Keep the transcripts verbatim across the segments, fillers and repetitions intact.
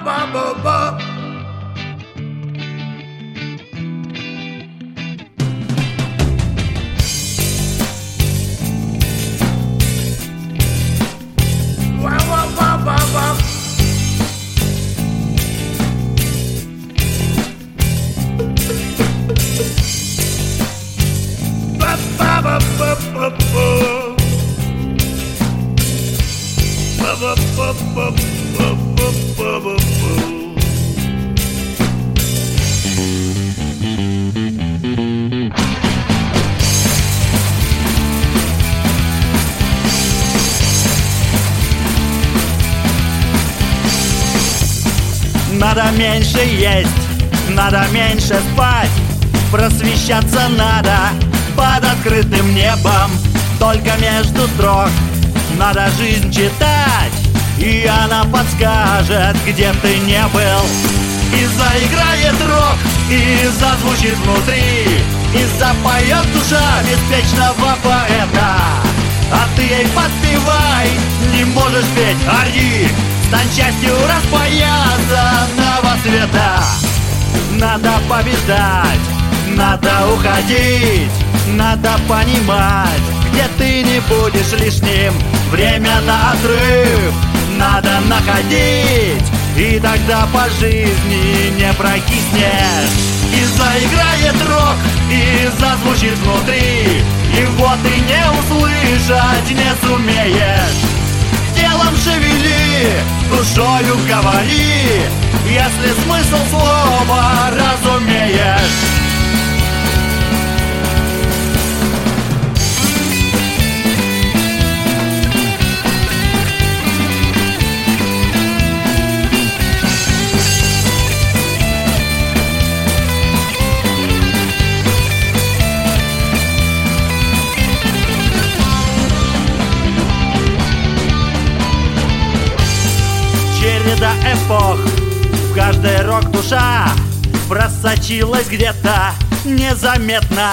Надо меньше есть, надо меньше спать, просвещаться надо под открытым небом. Только между строк надо жизнь читать, и она подскажет, где ты не был. И заиграет рок, и зазвучит внутри, и запоет душа беспечного поэта. А ты ей подпевай, не можешь петь, орди, стань частью распоясанного света. Надо побеждать, надо уходить, надо понимать, где ты не будешь лишним. Время на отрыв надо находить, и тогда по жизни не прокиснешь. И заиграет рок, и зазвучит внутри, и вот ты не услышать не сумеешь. Телом шевели, душою говори, если смысл слова разумеешь. Череда эпох, в каждой рок-душа просочилась где-то незаметно.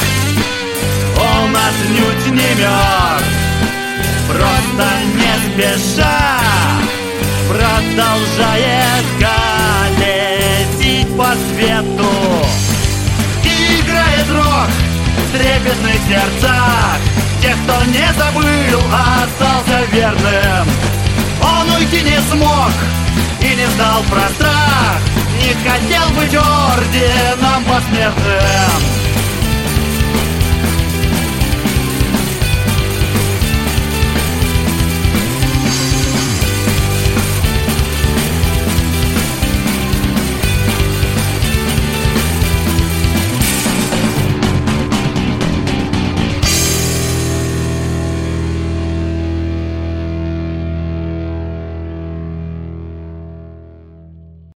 Он отнюдь не мертв, просто не спеша продолжает колесить по свету. И играет рок в трепетных сердцах тех, кто не забыл, а остался верным. Он уйти не смог и не знал про страх, не хотел быть орденом посмертным.